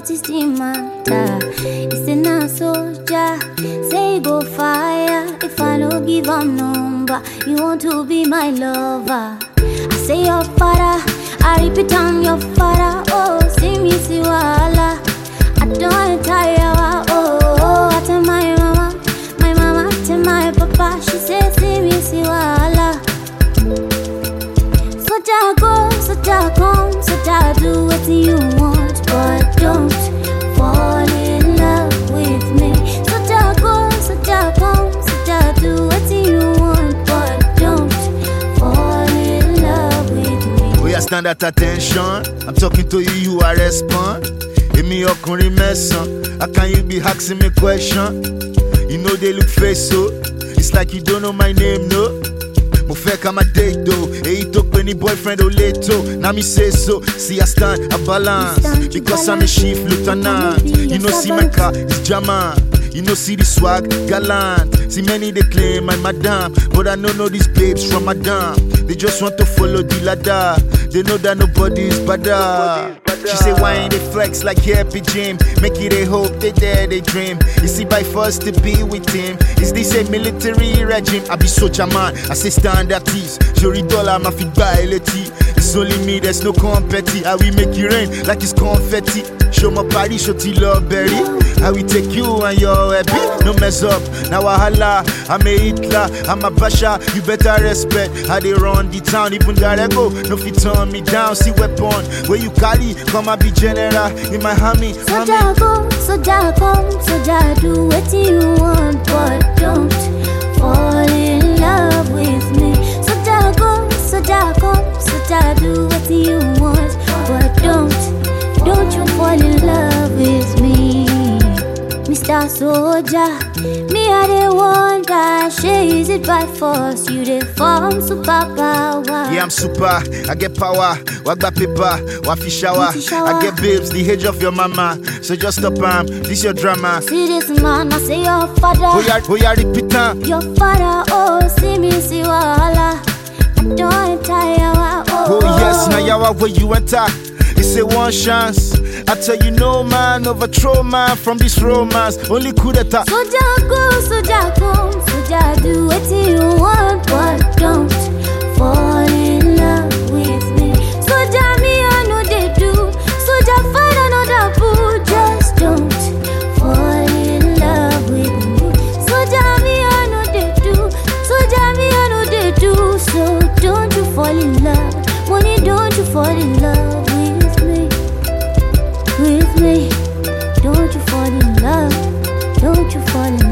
what is the matter? It's a soldier, say go fire. If I don't give a number, you want to be my lover. I say your father, I repeat I'm your father. Oh, see me, see wala. I don't tire, oh, I tell my mama, tell my papa. She says, see me, see wala. Soja go, soja come, soja do what you want, but don't fall in love with me. Soja go, soja come, soja do what you want, but don't fall in love with me. We are stand at attention. I'm talking to you, you are respond. Me okunrin mesan. How can you be asking me question? You know they look face so. It's like you don't know my name, no. Mo fẹ́ ká má date though. Èyí tó pè ní boyfriend ò lè tó. Now me say so. See I stand a balance. Because I'm a chief lieutenant. You know see my car is German. You know see the swag gallant. See many they claim I'm madam, but I know these babes from madam. They just want to follow the ladder. They know that nobody is better. She say why ain't they flex like happy Jim? Make it a hope, they dare, they dream. You see by force to be with him. Is this a military regime? I be soldier man, I say stand at ease. Jury dollar, my feet by LT. It's only me, there's no competi. How we make it rain like it's confetti. Show my body, show T love berry. How we take you and your happy. No mess up, now I holla. I'm a Hitler, I'm a Basha. You better respect how they run the town. Even gotta go, no fit turn me down. See weapon, where you carry, come and be general in my hammy. Soja go, soja come, soja do what you want, but don't fall in love with me. Soja go, soja come, soja do what you want, but don't you fall in love with me. Mr. Soldier, me I the wonder, she is it by force, you the form superpower. Yeah, I'm super, I get power, walk by paper, wafi shower. I get babes, the age of your mama, so just stop this your drama. See this man, I say your father. Oh yeah, repeat your father, oh, see me, see wala. I don't tire, oh yes, now yawa where you enter. It's a one chance. I tell you no man overthrow man from this romance. Only coup d'etat. Soja go, soja come, soja do what you want, but don't fall in love with me. Soja me I know they do. Soja find another boo. Just don't fall in love with me. Soja me I know they do. Soja me I know they do. So don't you fall in love. Money, don't you fall in love with me. Don't you fall in love, don't you fall in love.